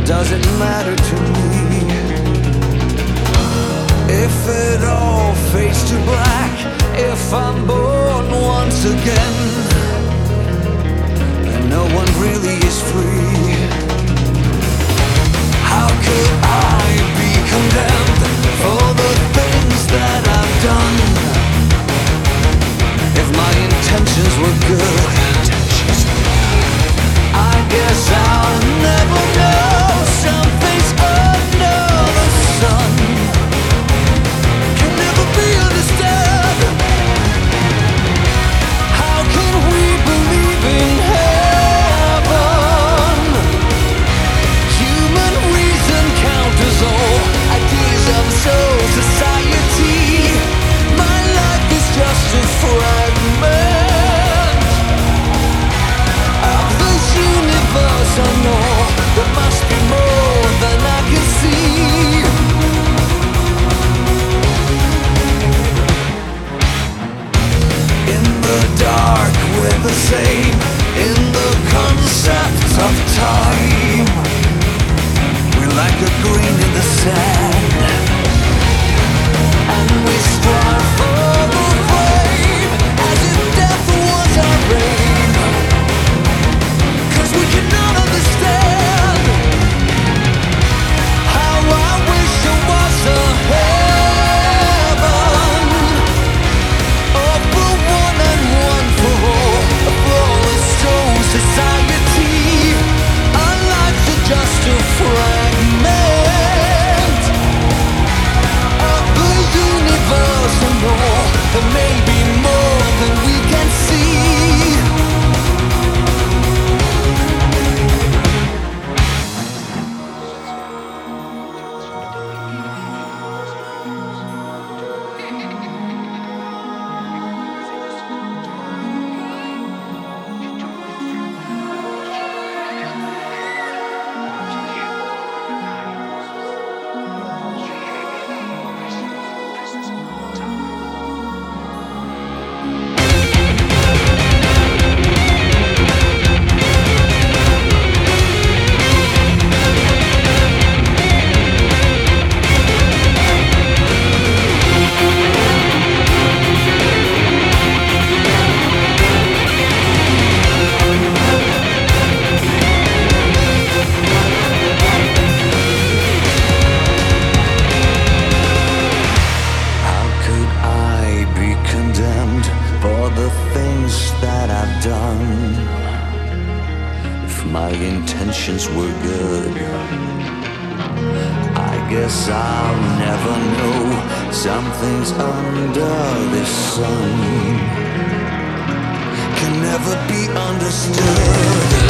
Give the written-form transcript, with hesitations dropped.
does it matter to me? If it all fades to black, if I'm born once again, and no one really is free, how could I be condemned for the things that I've done? If my intentions were good, I guess I'll never know. Something's under the sun can never be understood. How can we believe in heaven? Human reason counters all ideas of soul society. My life is just a fragment of the universe. I know there must be more than I can see. In the dark we're the same, in the concept of time. We're like a grain in the sand, and we strive for the flame as if death was our aim. 'Cause we cannot understand how I wish there was a heaven, oh, for one and one for all, a flawless soul society. Our lives are just a fragment of the universe and all. There may be more than we can see. That I've done, if my intentions were good, I guess I'll never know. Something's under this sun can never be understood.